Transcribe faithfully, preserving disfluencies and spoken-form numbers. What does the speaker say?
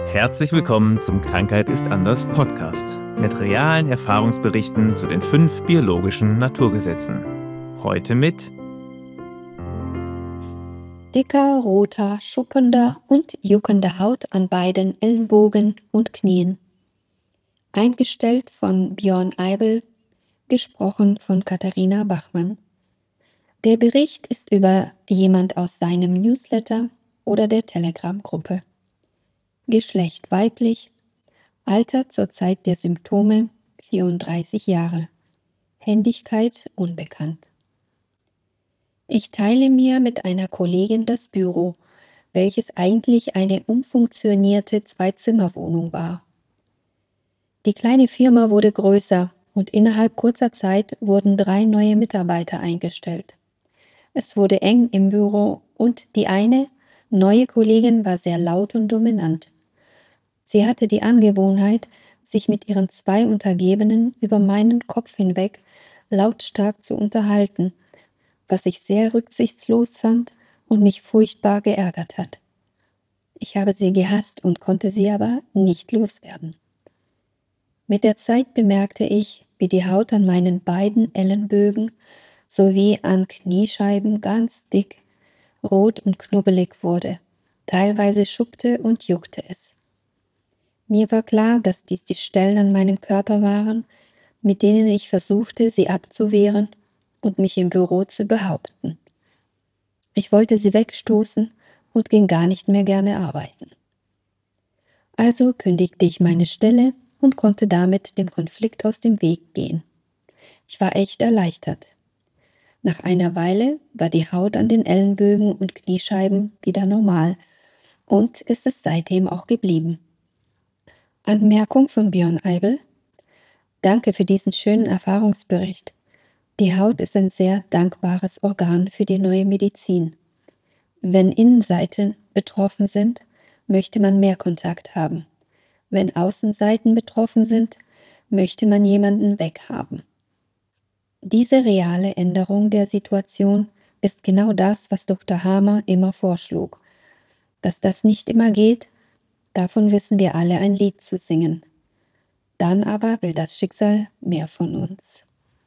Herzlich willkommen zum Krankheit ist anders Podcast mit realen Erfahrungsberichten zu den fünf biologischen Naturgesetzen. Heute mit dicker, roter, schuppender und juckender Haut an beiden Ellenbogen und Knien. Eingestellt von Björn Eibel, gesprochen von Katharina Bachmann. Der Bericht ist über jemand aus seinem Newsletter oder der Telegram-Gruppe. Geschlecht weiblich, Alter zur Zeit der Symptome vierunddreißig Jahre, Händigkeit unbekannt. Ich teile mir mit einer Kollegin das Büro, welches eigentlich eine umfunktionierte Zwei-Zimmer-Wohnung war. Die kleine Firma wurde größer und innerhalb kurzer Zeit wurden drei neue Mitarbeiter eingestellt. Es wurde eng im Büro und die eine, neue Kollegin war sehr laut und dominant. Sie hatte die Angewohnheit, sich mit ihren zwei Untergebenen über meinen Kopf hinweg lautstark zu unterhalten, was ich sehr rücksichtslos fand und mich furchtbar geärgert hat. Ich habe sie gehasst und konnte sie aber nicht loswerden. Mit der Zeit bemerkte ich, wie die Haut an meinen beiden Ellenbögen sowie an Kniescheiben ganz dick, rot und knubbelig wurde. Teilweise schuppte und juckte es. Mir war klar, dass dies die Stellen an meinem Körper waren, mit denen ich versuchte, sie abzuwehren und mich im Büro zu behaupten. Ich wollte sie wegstoßen und ging gar nicht mehr gerne arbeiten. Also kündigte ich meine Stelle und konnte damit dem Konflikt aus dem Weg gehen. Ich war echt erleichtert. Nach einer Weile war die Haut an den Ellenbögen und Kniescheiben wieder normal und ist es seitdem auch geblieben. Anmerkung von Björn Eibel: Danke für diesen schönen Erfahrungsbericht. Die Haut ist ein sehr dankbares Organ für die neue Medizin. Wenn Innenseiten betroffen sind, möchte man mehr Kontakt haben. Wenn Außenseiten betroffen sind, möchte man jemanden weghaben. Diese reale Änderung der Situation ist genau das, was Doktor Hamer immer vorschlug. Dass das nicht immer geht, davon wissen wir alle ein Lied zu singen. Dann aber will das Schicksal mehr von uns.